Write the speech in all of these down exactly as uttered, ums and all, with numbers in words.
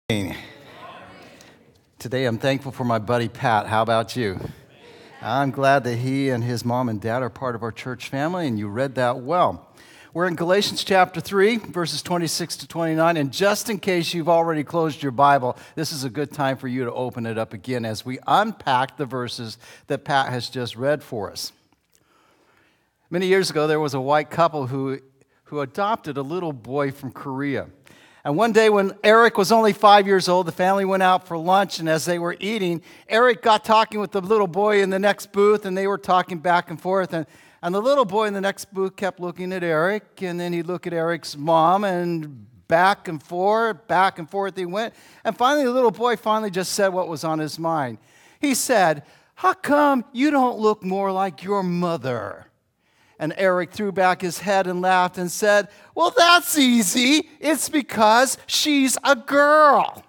Today I'm thankful for my buddy Pat. How about you? I'm glad that he and his mom and dad are part of our church family, and you read that well. We're in Galatians chapter three, verses twenty-six to twenty-nine, and just in case you've already closed your Bible, this is a good time for you to open it up again as we unpack the verses that Pat has just read for us. Many years ago, there was a white couple who, who adopted a little boy from Korea. And one day when Eric was only five years old, the family went out for lunch, and as they were eating, Eric got talking with the little boy in the next booth, and they were talking back and forth. And, and the little boy in the next booth kept looking at Eric, and then he'd look at Eric's mom, and back and forth, back and forth he went. And finally, the little boy finally just said what was on his mind. He said, "How come you don't look more like your mother?" And Eric threw back his head and laughed and said, "Well, that's easy. It's because she's a girl."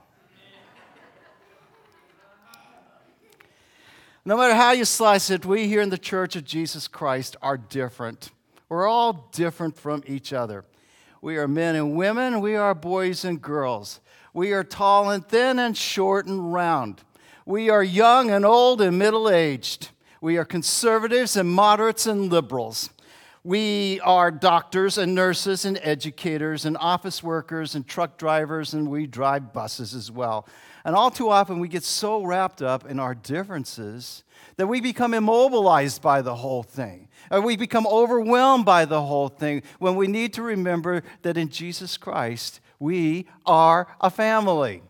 No matter how you slice it, we here in the Church of Jesus Christ are different. We're all different from each other. We are men and women. We are boys and girls. We are tall and thin and short and round. We are young and old and middle-aged. We are conservatives and moderates and liberals. We are doctors and nurses and educators and office workers and truck drivers, and we drive buses as well. And all too often we get so wrapped up in our differences that we become immobilized by the whole thing. Or we become overwhelmed by the whole thing when we need to remember that in Jesus Christ we are a family.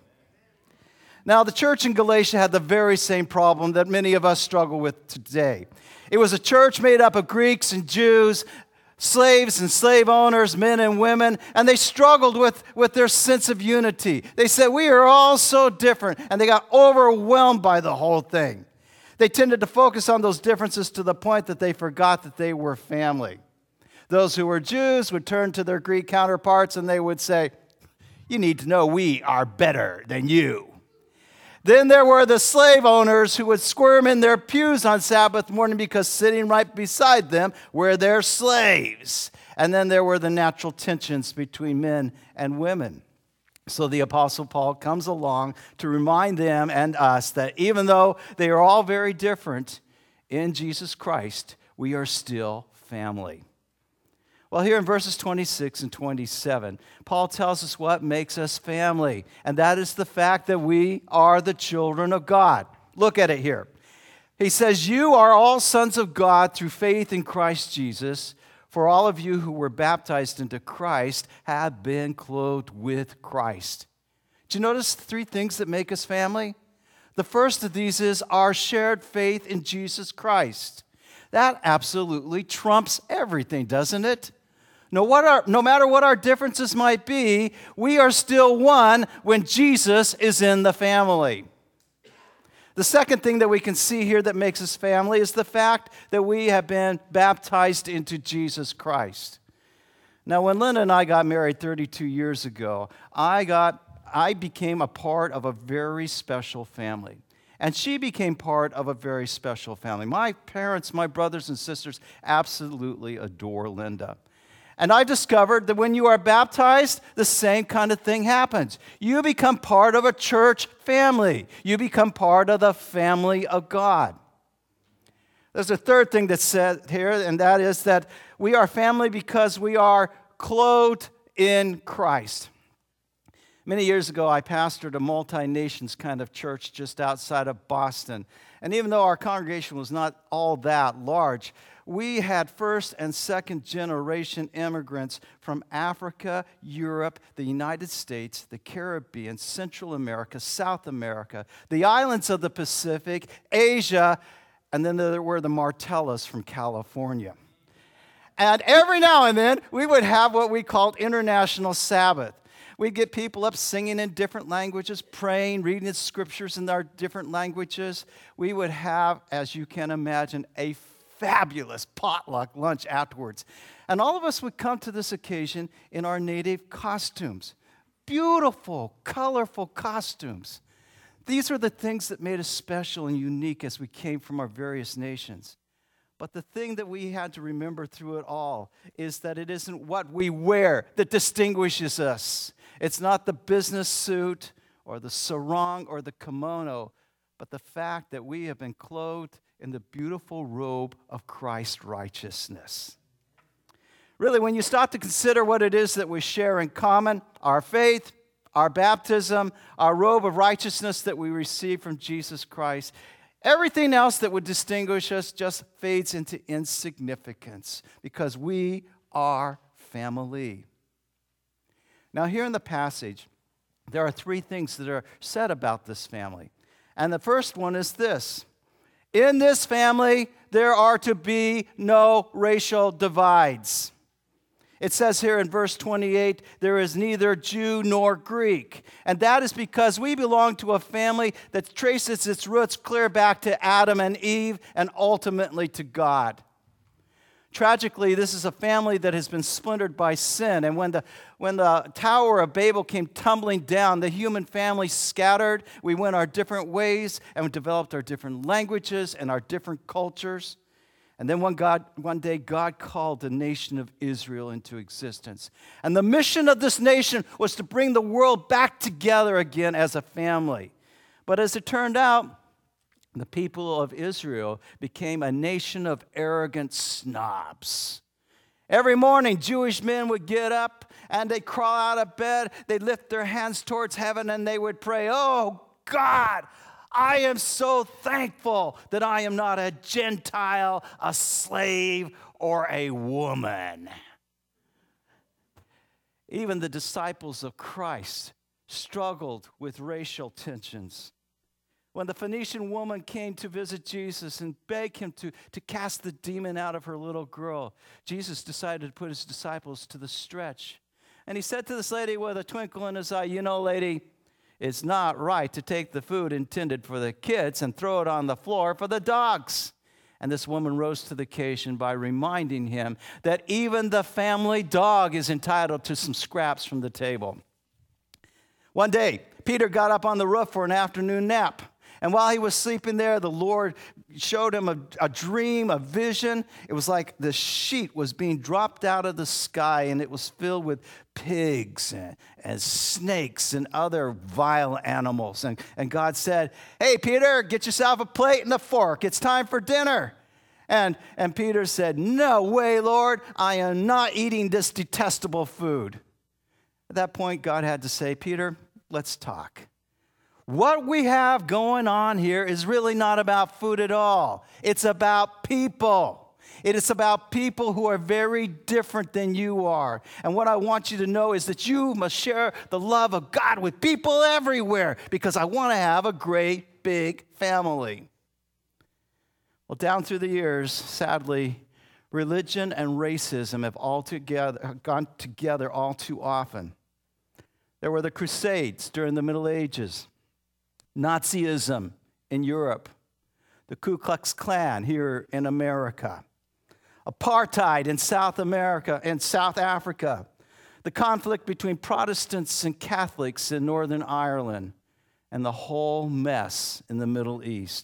Now, the church in Galatia had the very same problem that many of us struggle with today. It was a church made up of Greeks and Jews, slaves and slave owners, men and women, and they struggled with, with their sense of unity. They said, we are all so different, and they got overwhelmed by the whole thing. They tended to focus on those differences to the point that they forgot that they were family. Those who were Jews would turn to their Greek counterparts and they would say, "You need to know we are better than you." Then there were the slave owners who would squirm in their pews on Sabbath morning because sitting right beside them were their slaves. And then there were the natural tensions between men and women. So the Apostle Paul comes along to remind them and us that even though they are all very different, in Jesus Christ, we are still family. Well, here in verses twenty-six and twenty-seven, Paul tells us what makes us family, and that is the fact that we are the children of God. Look at it here. He says, "You are all sons of God through faith in Christ Jesus, for all of you who were baptized into Christ have been clothed with Christ." Do you notice the three things that make us family? The first of these is our shared faith in Jesus Christ. That absolutely trumps everything, doesn't it? No, what our, no matter what our differences might be, we are still one when Jesus is in the family. The second thing that we can see here that makes us family is the fact that we have been baptized into Jesus Christ. Now, when Linda and I got married thirty-two years ago, I got I became a part of a very special family. And she became part of a very special family. My parents, my brothers and sisters absolutely adore Linda. And I discovered that when you are baptized, the same kind of thing happens. You become part of a church family. You become part of the family of God. There's a third thing that's said here, and that is that we are family because we are clothed in Christ. Many years ago, I pastored a multi-nations kind of church just outside of Boston. And even though our congregation was not all that large, we had first and second generation immigrants from Africa, Europe, the United States, the Caribbean, Central America, South America, the islands of the Pacific, Asia, and then there were the Martellas from California. And every now and then, we would have what we called International Sabbath. We'd get people up singing in different languages, praying, reading the scriptures in our different languages. We would have, as you can imagine, a fabulous potluck lunch afterwards. And all of us would come to this occasion in our native costumes. Beautiful, colorful costumes. These were the things that made us special and unique as we came from our various nations. But the thing that we had to remember through it all is that it isn't what we wear that distinguishes us. It's not the business suit or the sarong or the kimono, but the fact that we have been clothed in the beautiful robe of Christ's righteousness. Really, when you start to consider what it is that we share in common, our faith, our baptism, our robe of righteousness that we receive from Jesus Christ, everything else that would distinguish us just fades into insignificance because we are family. Now, here in the passage, there are three things that are said about this family. And the first one is this: in this family, there are to be no racial divides. It says here in verse twenty-eight, there is neither Jew nor Greek. And that is because we belong to a family that traces its roots clear back to Adam and Eve and ultimately to God. Tragically, this is a family that has been splintered by sin. And when the, when the Tower of Babel came tumbling down, the human family scattered. We went our different ways and we developed our different languages and our different cultures. And then one, God, one day, God called the nation of Israel into existence. And the mission of this nation was to bring the world back together again as a family. But as it turned out, the people of Israel became a nation of arrogant snobs. Every morning, Jewish men would get up and they'd crawl out of bed, they'd lift their hands towards heaven and they would pray, "Oh God, I am so thankful that I am not a Gentile, a slave, or a woman." Even the disciples of Christ struggled with racial tensions. When the Phoenician woman came to visit Jesus and beg him to, to cast the demon out of her little girl, Jesus decided to put his disciples to the stretch. And he said to this lady with a twinkle in his eye, "You know, lady, it's not right to take the food intended for the kids and throw it on the floor for the dogs." And this woman rose to the occasion by reminding him that even the family dog is entitled to some scraps from the table. One day, Peter got up on the roof for an afternoon nap. And while he was sleeping there, the Lord showed him a, a dream, a vision. It was like the sheet was being dropped out of the sky, and it was filled with pigs and, and snakes and other vile animals. And, and God said, "Hey, Peter, get yourself a plate and a fork. It's time for dinner." And, and Peter said, "No way, Lord. I am not eating this detestable food." At that point, God had to say, "Peter, let's talk. What we have going on here is really not about food at all. It's about people. It is about people who are very different than you are. And what I want you to know is that you must share the love of God with people everywhere because I want to have a great big family." Well, down through the years, sadly, religion and racism have all together, have gone together all too often. There were the Crusades during the Middle Ages, Nazism in Europe, the Ku Klux Klan here in America, apartheid in South America and South Africa, the conflict between Protestants and Catholics in Northern Ireland, and the whole mess in the Middle East.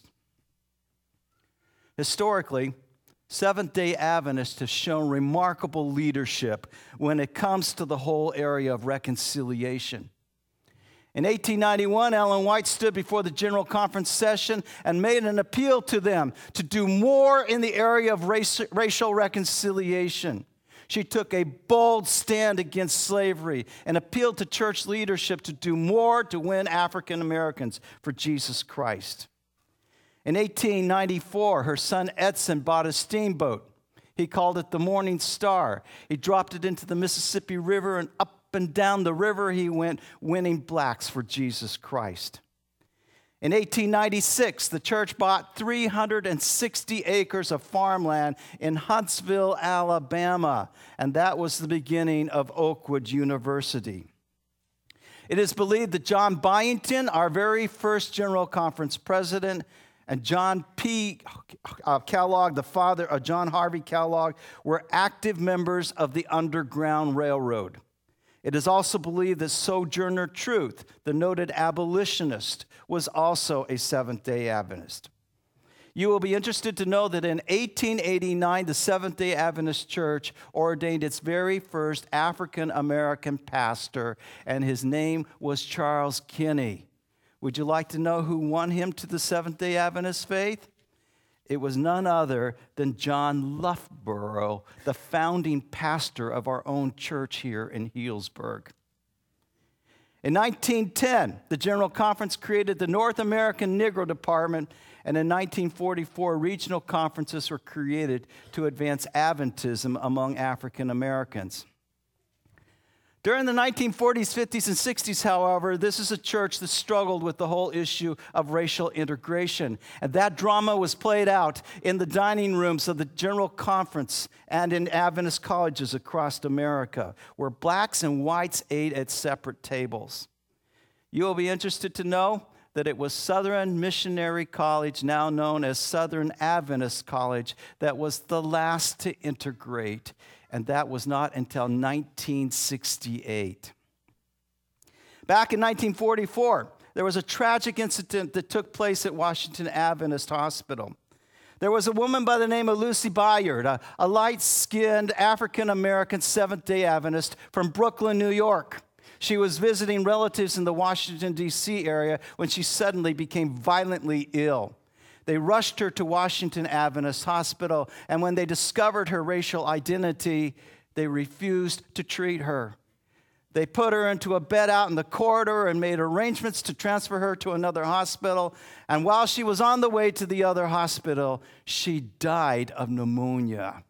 Historically, Seventh-day Adventists have shown remarkable leadership when it comes to the whole area of reconciliation. In eighteen ninety-one, Ellen White stood before the General Conference session and made an appeal to them to do more in the area of race, racial reconciliation. She took a bold stand against slavery and appealed to church leadership to do more to win African Americans for Jesus Christ. In eighteen ninety-four, her son Edson bought a steamboat. He called it the Morning Star. He dropped it into the Mississippi River, and up and down the river he went, winning blacks for Jesus Christ. In eighteen ninety-six, the church bought three hundred sixty acres of farmland in Huntsville, Alabama, and that was the beginning of Oakwood University. It is believed that John Byington, our very first General Conference president, and John P. Kellogg, the father of John Harvey Kellogg, were active members of the Underground Railroad. It is also believed that Sojourner Truth, the noted abolitionist, was also a Seventh-day Adventist. You will be interested to know that in eighteen eighty-nine, the Seventh-day Adventist Church ordained its very first African-American pastor, and his name was Charles Kinney. Would you like to know who won him to the Seventh-day Adventist faith? It was none other than John Loughborough, the founding pastor of our own church here in Healdsburg. In nineteen ten, the General Conference created the North American Negro Department, and in nineteen forty-four, regional conferences were created to advance Adventism among African Americans. During the nineteen forties, fifties, and sixties, however, this is a church that struggled with the whole issue of racial integration. And that drama was played out in the dining rooms of the General Conference and in Adventist colleges across America, where blacks and whites ate at separate tables. You will be interested to know that it was Southern Missionary College, now known as Southern Adventist College, that was the last to integrate. And that was not until nineteen sixty-eight. Back in nineteen forty-four, there was a tragic incident that took place at Washington Adventist Hospital. There was a woman by the name of Lucy Bayard, a, a light-skinned African-American Seventh-day Adventist from Brooklyn, New York. She was visiting relatives in the Washington, D C area when she suddenly became violently ill. They rushed her to Washington Adventist Hospital, and when they discovered her racial identity, they refused to treat her. They put her into a bed out in the corridor and made arrangements to transfer her to another hospital. And while she was on the way to the other hospital, she died of pneumonia.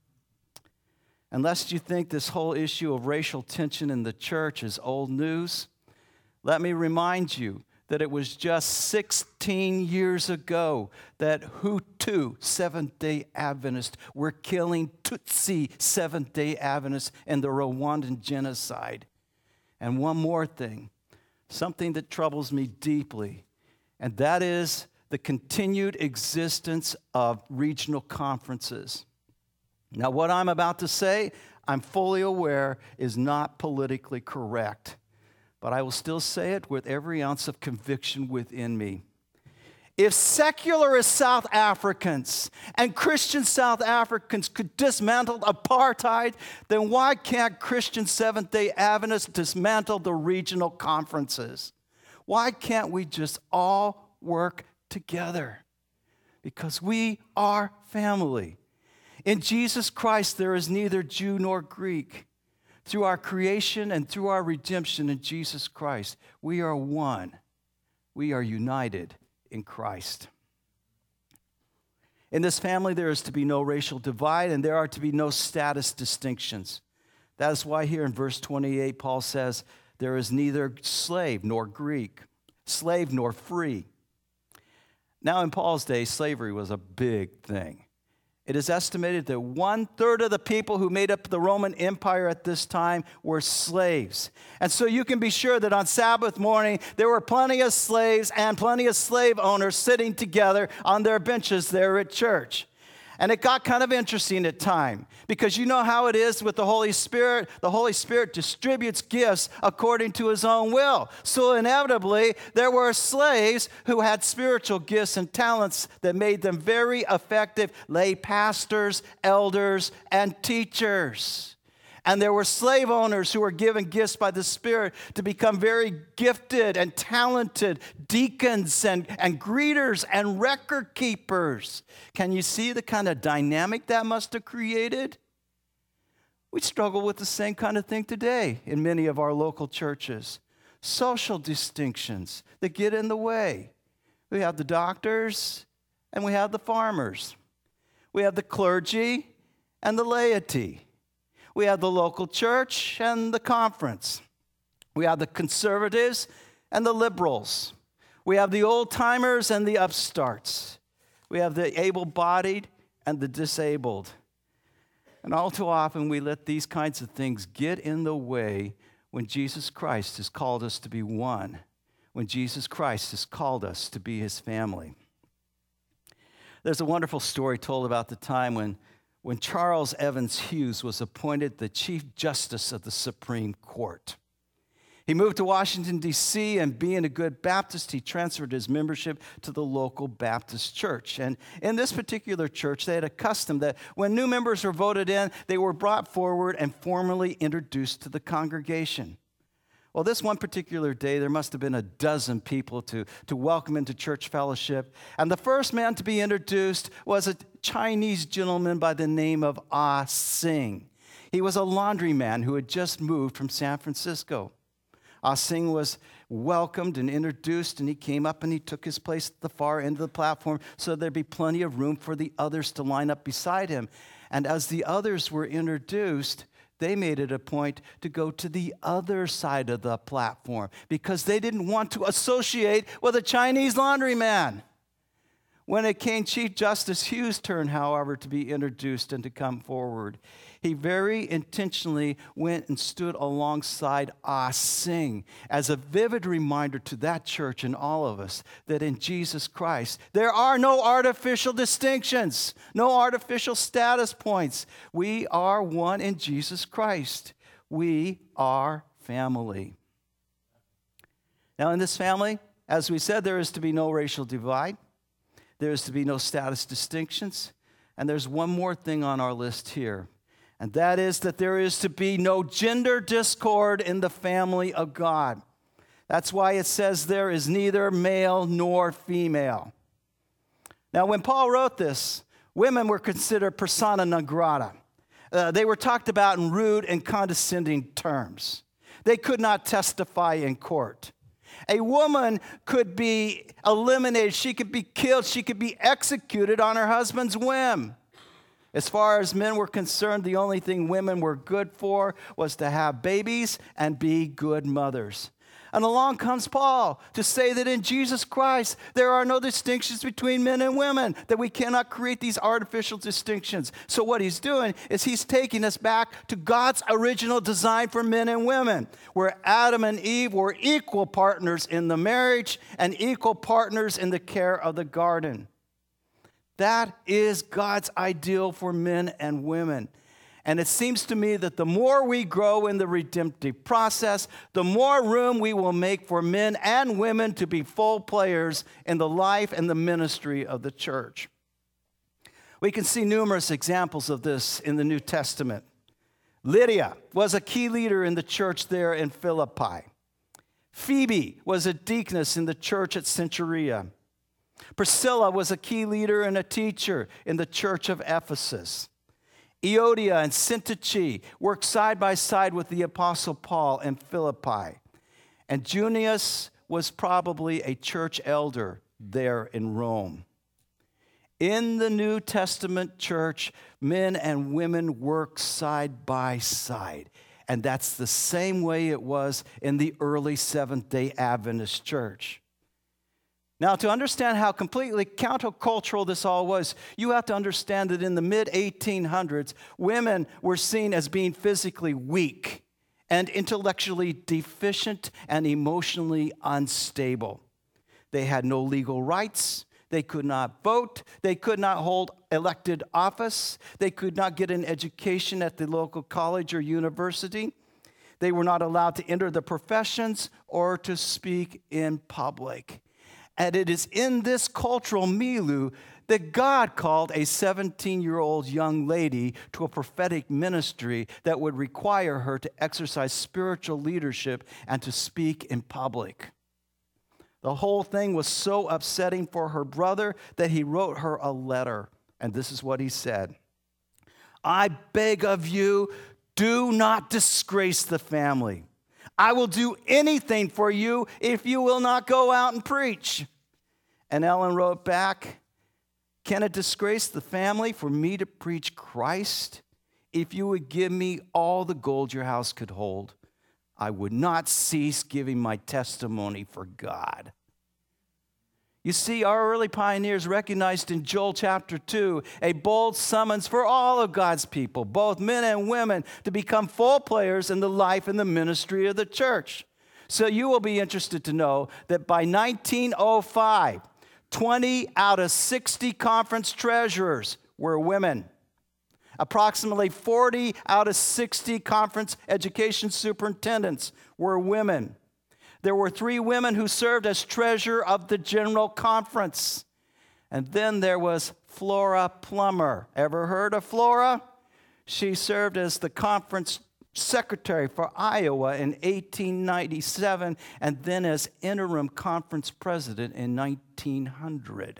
And lest you think this whole issue of racial tension in the church is old news, let me remind you that it was just sixteen years ago that Hutu Seventh-day Adventists were killing Tutsi Seventh-day Adventists in the Rwandan genocide. And one more thing, something that troubles me deeply, and that is the continued existence of regional conferences. Now, what I'm about to say, I'm fully aware is not politically correct, but I will still say it with every ounce of conviction within me. If secularist South Africans and Christian South Africans could dismantle apartheid, then why can't Christian Seventh-day Adventists dismantle the regional conferences? Why can't we just all work together? Because we are family. In Jesus Christ, there is neither Jew nor Greek. Through our creation and through our redemption in Jesus Christ, we are one. We are united in Christ. In this family, there is to be no racial divide, and there are to be no status distinctions. That is why here in verse twenty-eight, Paul says, there is neither slave nor Greek, slave nor free. Now, in Paul's day, slavery was a big thing. It is estimated that one-third of the people who made up the Roman Empire at this time were slaves. And so you can be sure that on Sabbath morning, there were plenty of slaves and plenty of slave owners sitting together on their benches there at church. And it got kind of interesting at times, because you know how it is with the Holy Spirit. The Holy Spirit distributes gifts according to his own will. So inevitably, there were slaves who had spiritual gifts and talents that made them very effective lay pastors, elders, and teachers. And there were slave owners who were given gifts by the Spirit to become very gifted and talented deacons and, and greeters and record keepers. Can you see the kind of dynamic that must have created? We struggle with the same kind of thing today in many of our local churches. Social distinctions that get in the way. We have the doctors and we have the farmers. We have the clergy and the laity. We have the local church and the conference. We have the conservatives and the liberals. We have the old-timers and the upstarts. We have the able-bodied and the disabled. And all too often we let these kinds of things get in the way when Jesus Christ has called us to be one, when Jesus Christ has called us to be his family. There's a wonderful story told about the time when when Charles Evans Hughes was appointed the Chief Justice of the Supreme Court. He moved to Washington, D C, and being a good Baptist, he transferred his membership to the local Baptist church. And in this particular church, they had a custom that when new members were voted in, they were brought forward and formally introduced to the congregation. Well, this one particular day, there must have been a dozen people to, to welcome into church fellowship. And the first man to be introduced was a Chinese gentleman by the name of Ah Sing. He was a laundryman who had just moved from San Francisco. Ah Sing was welcomed and introduced, and he came up and he took his place at the far end of the platform so there'd be plenty of room for the others to line up beside him. And as the others were introduced, they made it a point to go to the other side of the platform because they didn't want to associate with a Chinese laundryman. When it came Chief Justice Hughes' turn, however, to be introduced and to come forward, he very intentionally went and stood alongside Ah Sing as a vivid reminder to that church and all of us that in Jesus Christ, there are no artificial distinctions, no artificial status points. We are one in Jesus Christ. We are family. Now, in this family, as we said, there is to be no racial divide. There is to be no status distinctions. And there's one more thing on our list here. And that is that there is to be no gender discord in the family of God. That's why it says there is neither male nor female. Now, when Paul wrote this, women were considered persona non grata. Uh, they were talked about in rude and condescending terms. They could not testify in court. A woman could be eliminated. She could be killed. She could be executed on her husband's whim. As far as men were concerned, the only thing women were good for was to have babies and be good mothers. And along comes Paul to say that in Jesus Christ, there are no distinctions between men and women, that we cannot create these artificial distinctions. So what he's doing is he's taking us back to God's original design for men and women, where Adam and Eve were equal partners in the marriage and equal partners in the care of the garden. That is God's ideal for men and women. And it seems to me that the more we grow in the redemptive process, the more room we will make for men and women to be full players in the life and the ministry of the church. We can see numerous examples of this in the New Testament. Lydia was a key leader in the church there in Philippi. Phoebe was a deaconess in the church at Cenchrea. Priscilla was a key leader and a teacher in the church of Ephesus. Euodia and Syntyche worked side by side with the Apostle Paul in Philippi. And Junius was probably a church elder there in Rome. In the New Testament church, men and women work side by side. And that's the same way it was in the early Seventh-day Adventist church. Now, to understand how completely countercultural this all was, you have to understand that in the mid eighteen hundreds, women were seen as being physically weak and intellectually deficient and emotionally unstable. They had no legal rights. They could not vote. They could not hold elected office. They could not get an education at the local college or university. They were not allowed to enter the professions or to speak in public. And it is in this cultural milieu that God called a seventeen-year-old young lady to a prophetic ministry that would require her to exercise spiritual leadership and to speak in public. The whole thing was so upsetting for her brother that he wrote her a letter. And this is what he said: I beg of you, do not disgrace the family. I will do anything for you if you will not go out and preach. And Ellen wrote back, can it disgrace the family for me to preach Christ? If you would give me all the gold your house could hold, I would not cease giving my testimony for God. You see, our early pioneers recognized in Joel chapter two a bold summons for all of God's people, both men and women, to become full players in the life and the ministry of the church. So you will be interested to know that by nineteen oh five, twenty out of sixty conference treasurers were women. Approximately forty out of sixty conference education superintendents were women. There were three women who served as treasurer of the General Conference. And then there was Flora Plummer. Ever heard of Flora? She served as the conference secretary for Iowa in eighteen ninety-seven, and then as interim conference president in nineteen hundred.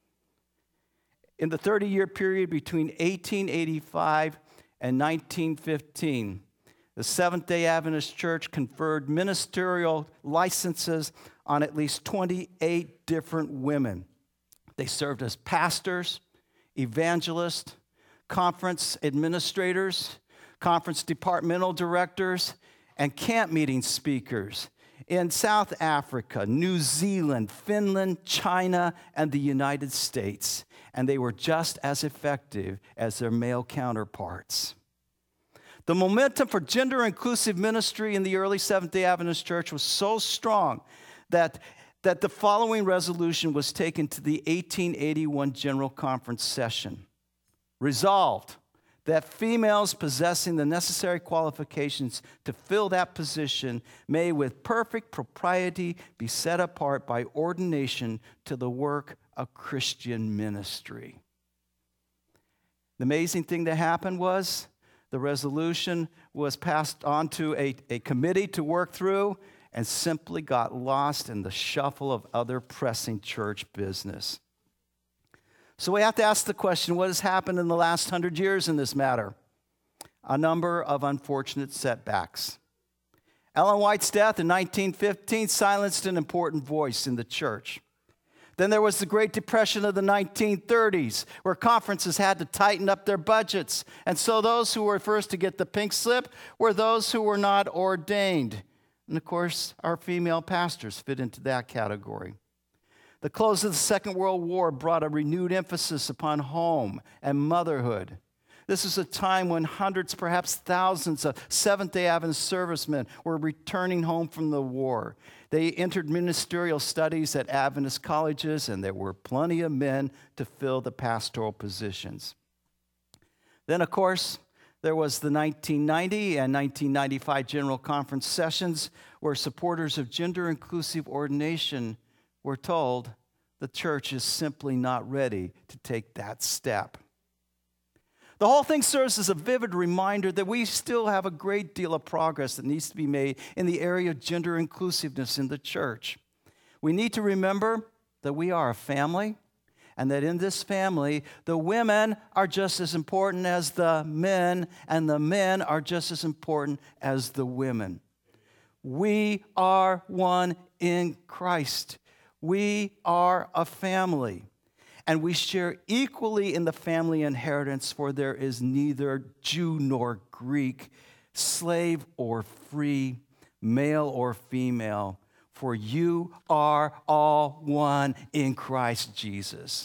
In the thirty-year period between eighteen eighty-five and nineteen fifteen, the Seventh-day Adventist Church conferred ministerial licenses on at least twenty-eight different women. They served as pastors, evangelists, conference administrators, conference departmental directors, and camp meeting speakers in South Africa, New Zealand, Finland, China, and the United States. And they were just as effective as their male counterparts. The momentum for gender-inclusive ministry in the early Seventh-day Adventist Church was so strong that, that the following resolution was taken to the eighteen eighty-one General Conference session. Resolved that females possessing the necessary qualifications to fill that position may with perfect propriety be set apart by ordination to the work of Christian ministry. The amazing thing that happened was the resolution was passed on to a, a committee to work through and simply got lost in the shuffle of other pressing church business. So we have to ask the question, what has happened in the last hundred years in this matter? A number of unfortunate setbacks. Ellen White's death in nineteen fifteen silenced an important voice in the church. Then there was the Great Depression of the nineteen thirties, where conferences had to tighten up their budgets. And so those who were first to get the pink slip were those who were not ordained. And of course, our female pastors fit into that category. The close of the Second World War brought a renewed emphasis upon home and motherhood. This is a time when hundreds, perhaps thousands of Seventh-day Adventist servicemen were returning home from the war. They entered ministerial studies at Adventist colleges, and there were plenty of men to fill the pastoral positions. Then, of course, there was the nineteen ninety and nineteen ninety-five General Conference sessions where supporters of gender-inclusive ordination were told the church is simply not ready to take that step. The whole thing serves as a vivid reminder that we still have a great deal of progress that needs to be made in the area of gender inclusiveness in the church. We need to remember that we are a family, and that in this family, the women are just as important as the men, and the men are just as important as the women. We are one in Christ. We are a family. And we share equally in the family inheritance, for there is neither Jew nor Greek, slave or free, male or female, for you are all one in Christ Jesus.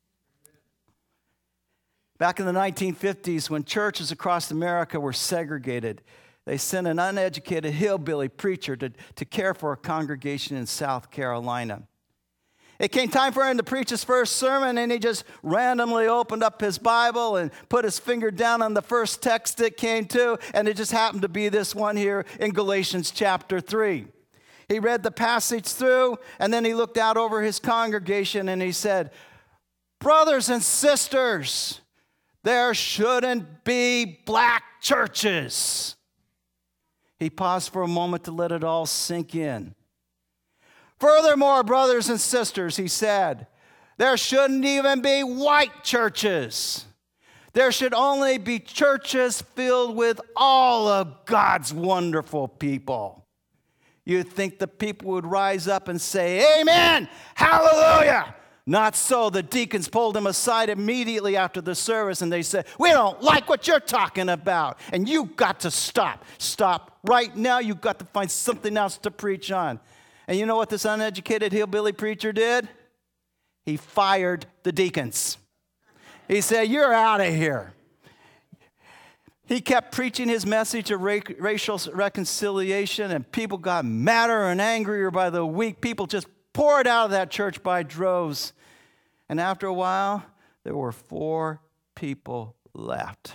Back in the nineteen fifties, when churches across America were segregated, they sent an uneducated hillbilly preacher to, to care for a congregation in South Carolina. It came time for him to preach his first sermon, and he just randomly opened up his Bible and put his finger down on the first text it came to, and it just happened to be this one here in Galatians chapter three. He read the passage through, and then he looked out over his congregation, and he said, "Brothers and sisters, there shouldn't be black churches." He paused for a moment to let it all sink in. "Furthermore, brothers and sisters," he said, "there shouldn't even be white churches. There should only be churches filled with all of God's wonderful people." You'd think the people would rise up and say, "Amen, hallelujah." Not so. The deacons pulled him aside immediately after the service, and they said, "We don't like what you're talking about, and you've got to stop. Stop right now. You've got to find something else to preach on." And you know what this uneducated hillbilly preacher did? He fired the deacons. He said, "You're out of here." He kept preaching his message of ra- racial reconciliation, and people got madder and angrier by the week. People just poured out of that church by droves. And after a while, there were four people left.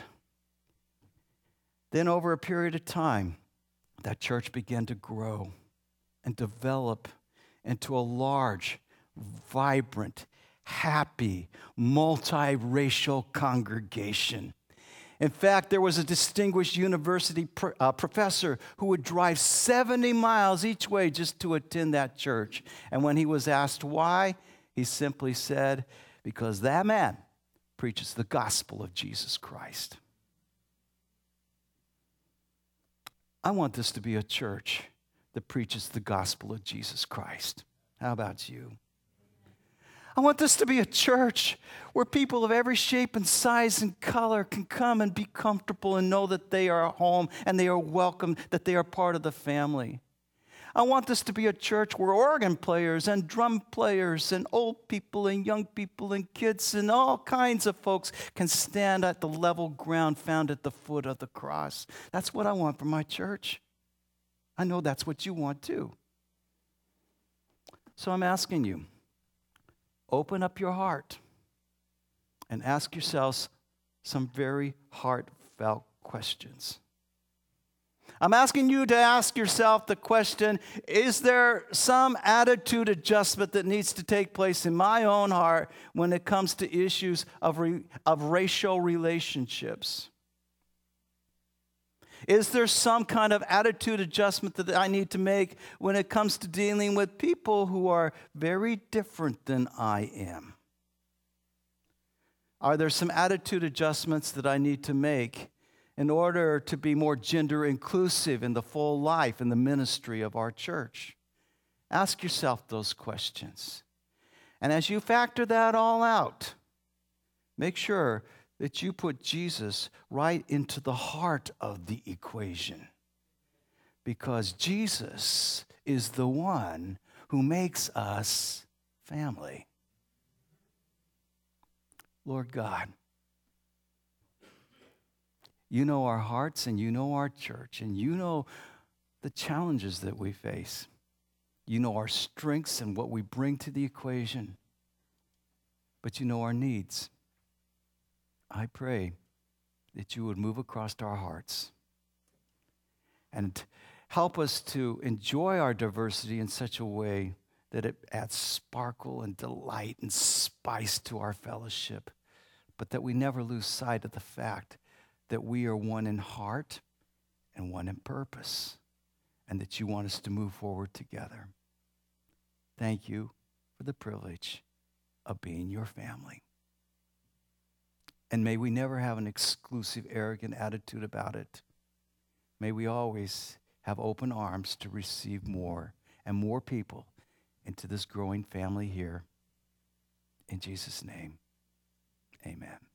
Then over a period of time, that church began to grow and develop into a large, vibrant, happy, multiracial congregation. In fact, there was a distinguished university pr- uh, professor who would drive seventy miles each way just to attend that church. And when he was asked why, he simply said, because that man preaches the gospel of Jesus Christ. I want this to be a church that preaches the gospel of Jesus Christ. How about you? I want this to be a church where people of every shape and size and color can come and be comfortable and know that they are at home and they are welcome, that they are part of the family. I want this to be a church where organ players and drum players and old people and young people and kids and all kinds of folks can stand at the level ground found at the foot of the cross. That's what I want for my church. I know that's what you want too. So I'm asking you, open up your heart and ask yourselves some very heartfelt questions. I'm asking you to ask yourself the question, is there some attitude adjustment that needs to take place in my own heart when it comes to issues of, re, of racial relationships? Is there some kind of attitude adjustment that I need to make when it comes to dealing with people who are very different than I am? Are there some attitude adjustments that I need to make in order to be more gender inclusive in the full life and the ministry of our church? Ask yourself those questions. And as you factor that all out, make sure that you put Jesus right into the heart of the equation. Because Jesus is the one who makes us family. Lord God, you know our hearts and you know our church and you know the challenges that we face. You know our strengths and what we bring to the equation. But you know our needs. I pray that you would move across our hearts and help us to enjoy our diversity in such a way that it adds sparkle and delight and spice to our fellowship, but that we never lose sight of the fact that we are one in heart and one in purpose, and that you want us to move forward together. Thank you for the privilege of being your family. And may we never have an exclusive, arrogant attitude about it. May we always have open arms to receive more and more people into this growing family here. In Jesus' name, amen.